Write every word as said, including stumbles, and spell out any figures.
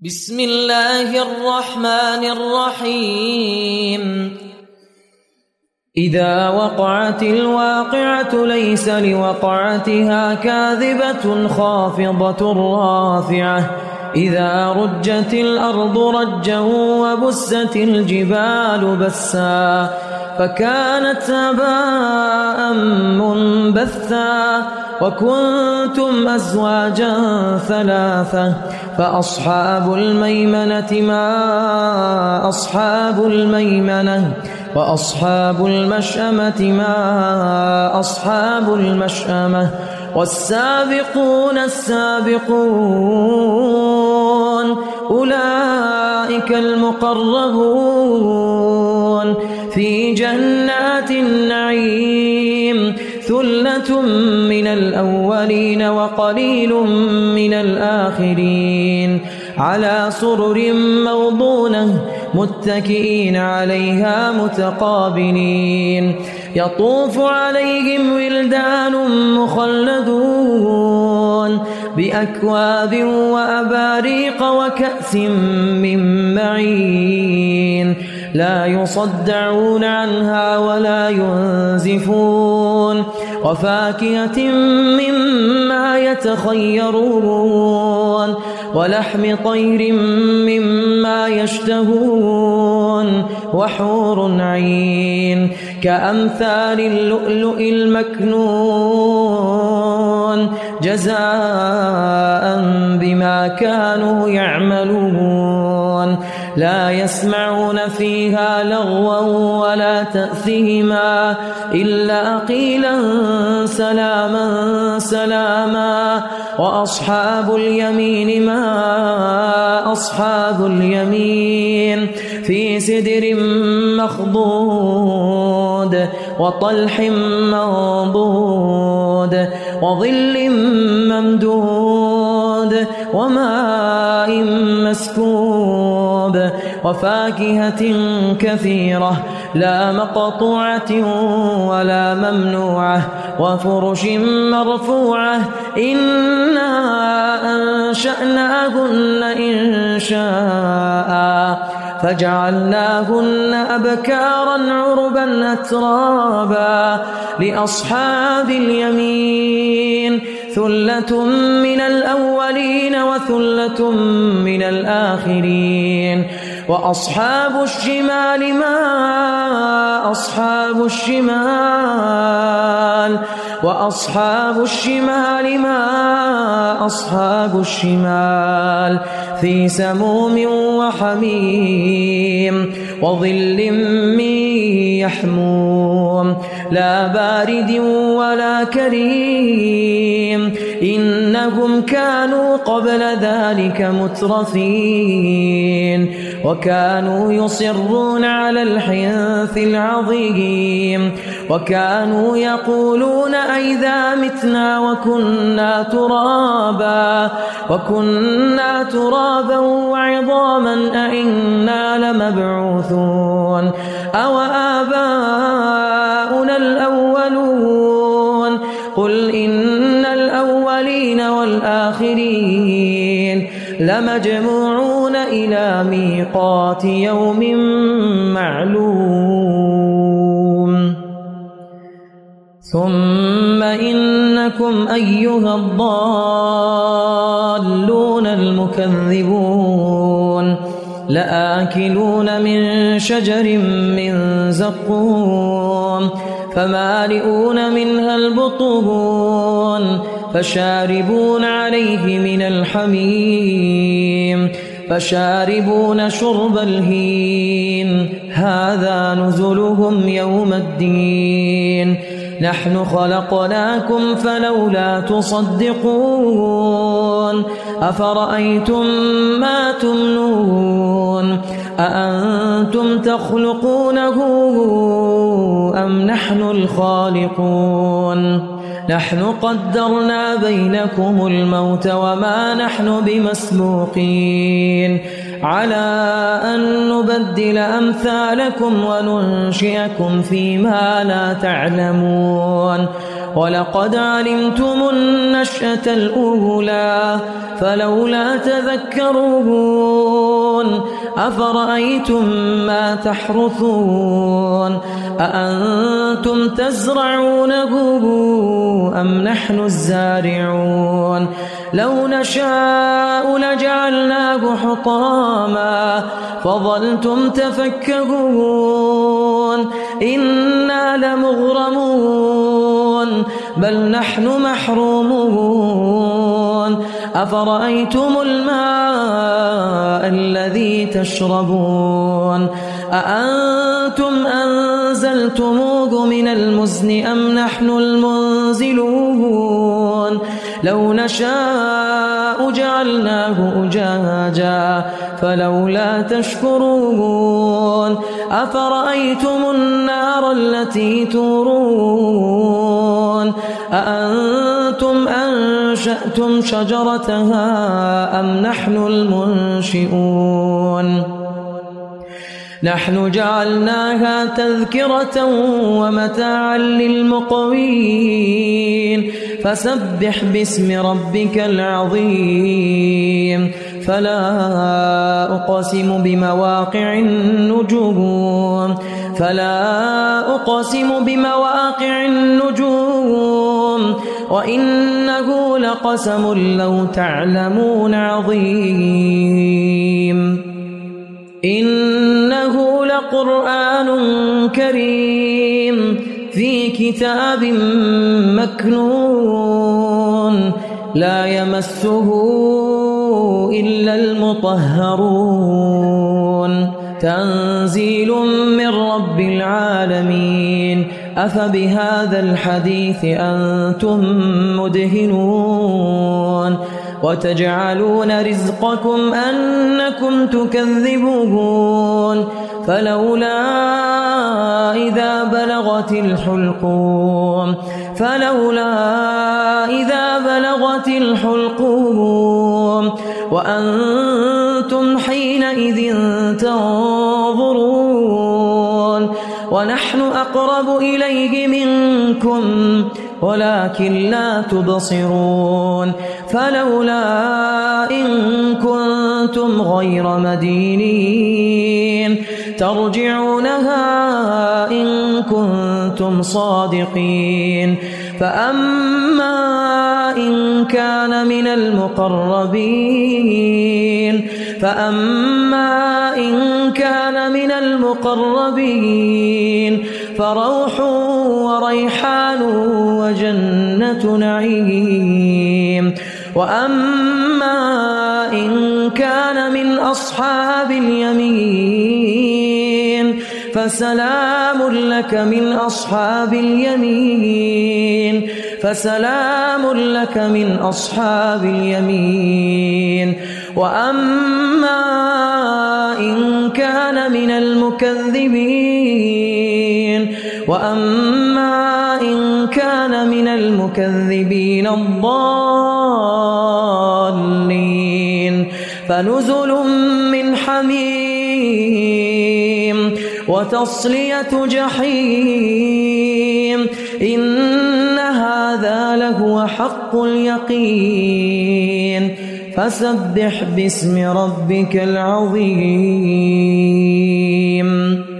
بسم الله الرحمن الرحيم إذا وقعت الواقعة ليس لوقعتها كاذبة خافضة رافعة إذا رجت الأرض رجا وبست الجبال بسا فكانت هباء منبثا وكنتم أزواجا ثلاثة فأصحاب الميمنة ما أصحاب الميمنة وأصحاب المشأمة ما أصحاب المشأمة والسابقون السابقون أولئك المقربون في جنات النعيم ثلة من الأولين وقليل من الآخرين على سرر موضونة متكئين عليها متقابلين يطوف عليهم ولدان مخلدون بأكواب وأباريق وكأس من معين لا يصدعون عنها ولا ينزفون وفاكهة مما يتخيرون ولحم طير مما يشتهون وحور عين كأمثال اللؤلؤ المكنون جزاء بما كانوا يعملون لا يسمعون فيها لغوا ولا تأثيما إلا قيلا سلاما سلاما وأصحاب اليمين ما أصحاب اليمين في سدر مخضود وطلح منضود وظل ممدود وماء مسكوب وفاكهة كثيرة لا مقطوعة ولا ممنوعة وفرش مرفوعة إنا أنشأناهن إن شاء فجعلناهن أبكارا عربا أترابا لأصحاب اليمين ثلة من الأولين وثلة من الآخرين وأصحاب الشمال ما أصحاب الشمال وأصحاب الشمال ما أصحاب الشمال في سموم وحميم وظل من يحموم لا بارد ولا كريم إنهم كانوا قبل ذلك مترفين وكانوا يصرون على الحنث العظيم وكانوا يقولون أئذا متنا وكنا ترابا وكنا ترابا وعظاما أئنا لمبعوثون أو آباؤنا الأولون قل إن الأولين والآخرين لمجموعون إلى ميقات يوم معلوم ثم إنكم أيها الضالون المكذبون لآكلون من شجر من زقوم فمالئون منها البطون فشاربون عليه من الحميم فشاربون شرب الهين هذا نزلهم يوم الدين نحن خلقناكم فلولا تصدقون أفرأيتم ما تمنون أأنتم تخلقونه أم نحن الخالقون نحن قدرنا بينكم الموت وما نحن بمسبوقين على أن نبدل أمثالكم وننشئكم فيما لا تعلمون ولقد علمتم النشأة الأولى فلولا تذكرون أفرأيتم ما تحرثون أأنتم تزرعونه أم نحن الزارعون لو نشاء لجعلناه حطاما فظلتم تفكهون إنا لمغرمون بل نحن محرومون أفرأيتم الماء الذي تشربون أأنتم أنزلتموه من المزن أم نحن المنزلون لو نشاء جعلناه أجاجا فلولا تشكرون أفرأيتم النار التي تورون أأنتم أنشأتم شجرتها أم نحن المنشئون نحن جعلناها تذكرة ومتاعا للمقوين فسبح باسم ربك العظيم فلا أقسم بمواقع النجوم فلا أقسم بمواقع النجوم وإنه لقسم لو تعلمون عظيم إنه لقرآن كريم في كتاب مكنون لا يمسه إلا المطهرون تنزيل من رب العالمين أفبهذا الحديث أنتم مدهنون وتجعلون رزقكم أنكم تكذبون فلولا إذا بلغت الحلقوم فلولا إذا بلغت الحلقوم وأنتم حينئذ تنظرون ونحن أقرب إليه منكم ولكن لا تبصرون فلولا إن كنتم غير مدينين ترجعونها إن كنتم صادقين فأما إن كان من المقربين فأما إن كان من المقربين فروح وريحان وجنة نعيم وأما إن كان من أصحاب اليمين فسلام لك من أصحاب اليمين فسلام لك من أصحاب اليمين وأما إن كان من المكذبين وأما إن كان من المكذبين الضالين فنزل من حميم وتصلية جحيم إن هذا لهو حق اليقين فسبح باسم ربك العظيم